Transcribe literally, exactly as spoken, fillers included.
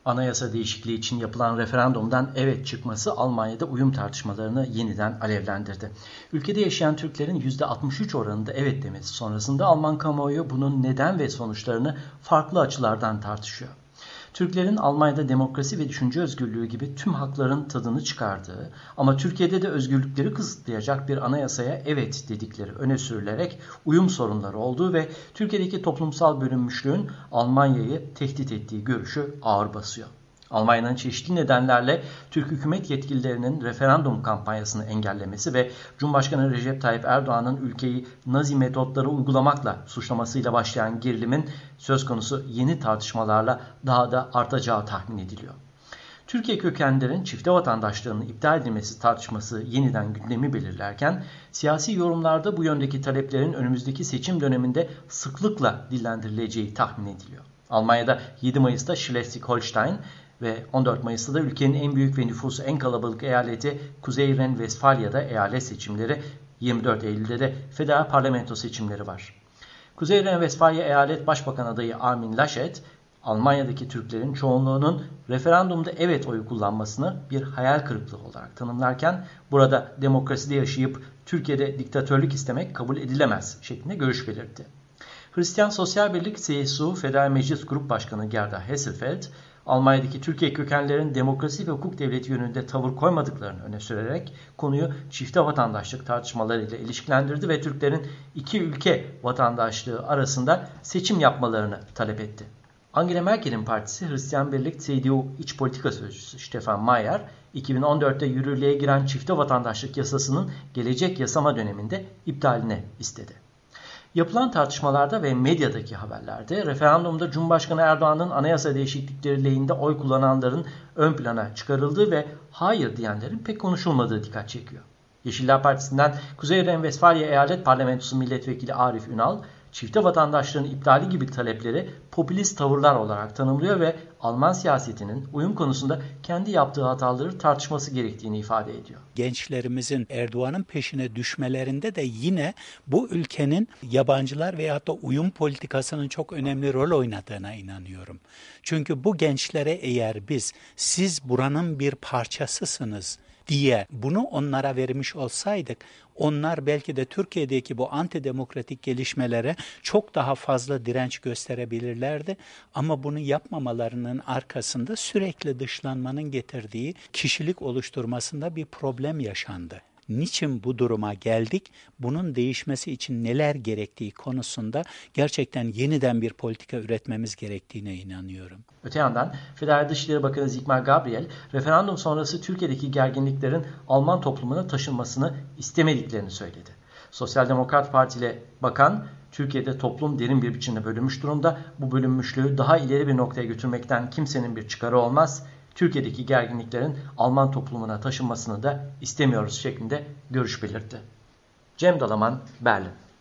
Anayasa değişikliği için yapılan referandumdan evet çıkması Almanya'da uyum tartışmalarını yeniden alevlendirdi. Ülkede yaşayan Türklerin yüzde altmış üç oranında evet demesi sonrasında Alman kamuoyu bunun neden ve sonuçlarını farklı açılardan tartışıyor. Türklerin Almanya'da demokrasi ve düşünce özgürlüğü gibi tüm hakların tadını çıkardığı ama Türkiye'de de özgürlükleri kısıtlayacak bir anayasaya evet dedikleri öne sürülerek uyum sorunları olduğu ve Türkiye'deki toplumsal bölünmüşlüğün Almanya'yı tehdit ettiği görüşü ağır basıyor. Almanya'nın çeşitli nedenlerle Türk hükümet yetkililerinin referandum kampanyasını engellemesi ve Cumhurbaşkanı Recep Tayyip Erdoğan'ın ülkeyi Nazi metotları uygulamakla suçlamasıyla başlayan gerilimin söz konusu yeni tartışmalarla daha da artacağı tahmin ediliyor. Türkiye kökenlilerin çifte vatandaşlığının iptal edilmesi tartışması yeniden gündemi belirlerken siyasi yorumlarda bu yöndeki taleplerin önümüzdeki seçim döneminde sıklıkla dillendirileceği tahmin ediliyor. Almanya'da yedi Mayıs'ta Schleswig-Holstein ve on dört Mayıs'ta da ülkenin en büyük ve nüfusu en kalabalık eyaleti Kuzey Ren-Vesfalya'da eyalet seçimleri, yirmi dört Eylül'de de federal parlamento seçimleri var. Kuzey Ren-Vesfalya eyalet başbakan adayı Armin Laschet, Almanya'daki Türklerin çoğunluğunun referandumda evet oyu kullanmasını bir hayal kırıklığı olarak tanımlarken burada demokraside yaşayıp Türkiye'de diktatörlük istemek kabul edilemez şeklinde görüş belirtti. Hristiyan Sosyal Birlik C S U Federal Meclis Grup Başkanı Gerda Hesselfeld, Almanya'daki Türkiye kökenlerin demokrasi ve hukuk devleti yönünde tavır koymadıklarını öne sürerek konuyu çifte vatandaşlık tartışmalarıyla ilişkilendirdi ve Türklerin iki ülke vatandaşlığı arasında seçim yapmalarını talep etti. Angela Merkel'in partisi Hristiyan Birlik C D U İç Politika Sözcüsü Stefan Mayer, iki bin on dörtte yürürlüğe giren çifte vatandaşlık yasasının gelecek yasama döneminde iptalini istedi. Yapılan tartışmalarda ve medyadaki haberlerde referandumda Cumhurbaşkanı Erdoğan'ın anayasa değişiklikleri lehinde oy kullananların ön plana çıkarıldığı ve hayır diyenlerin pek konuşulmadığı dikkat çekiyor. Yeşiller Partisi'nden Kuzey Ren-Vesfalya Eyalet Parlamentosu Milletvekili Arif Ünal, çifte vatandaşlığın iptali gibi talepleri popülist tavırlar olarak tanımlıyor ve Alman siyasetinin uyum konusunda kendi yaptığı hataları tartışması gerektiğini ifade ediyor. Gençlerimizin Erdoğan'ın peşine düşmelerinde de yine bu ülkenin yabancılar veyahut da uyum politikasının çok önemli rol oynadığına inanıyorum. Çünkü bu gençlere eğer biz siz buranın bir parçasısınız diye bunu onlara vermiş olsaydık, onlar belki de Türkiye'deki bu antidemokratik gelişmelere çok daha fazla direnç gösterebilirlerdi. Ama bunu yapmamalarının arkasında sürekli dışlanmanın getirdiği kişilik oluşturmasında bir problem yaşandı. Niçin bu duruma geldik? Bunun değişmesi için neler gerektiği konusunda gerçekten yeniden bir politika üretmemiz gerektiğine inanıyorum. Öte yandan Federal Dışişleri Bakanı Sigmar Gabriel, referandum sonrası Türkiye'deki gerginliklerin Alman toplumuna taşınmasını istemediklerini söyledi. Sosyal Demokrat Partili bakan, Türkiye'de toplum derin bir biçimde bölünmüş durumda. Bu bölünmüşlüğü daha ileri bir noktaya götürmekten kimsenin bir çıkarı olmaz. Türkiye'deki gerginliklerin Alman toplumuna taşınmasını da istemiyoruz şeklinde görüş belirtti. Cem Dalaman, Berlin.